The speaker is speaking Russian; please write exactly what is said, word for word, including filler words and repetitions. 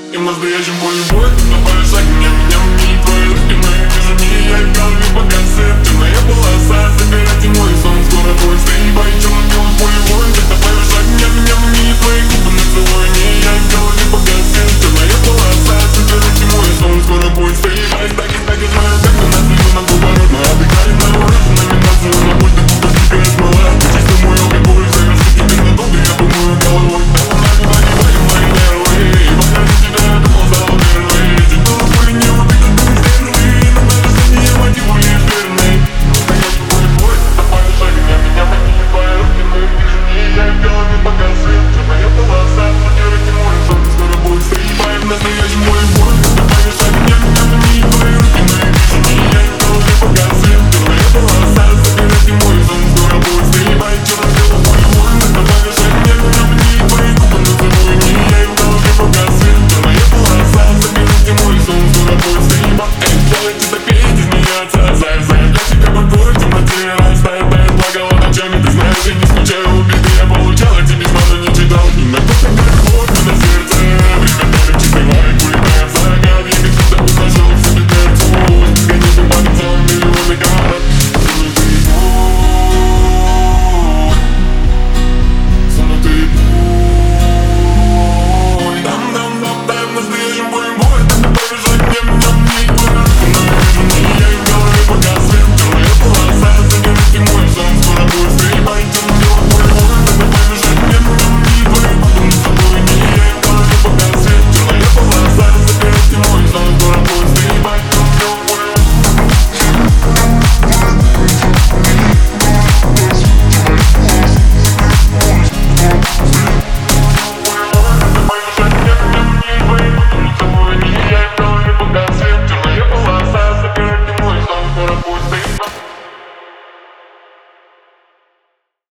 И в настоящем поле ты добавишь огня. Меня не твои руки, но я вижу не я. И в голове погасит темная полоса. Забирайте мой сон, скоро твой стрельба. И черно-белый поле воин, ты добавишь огня. Меня не твои губы, но целую не я.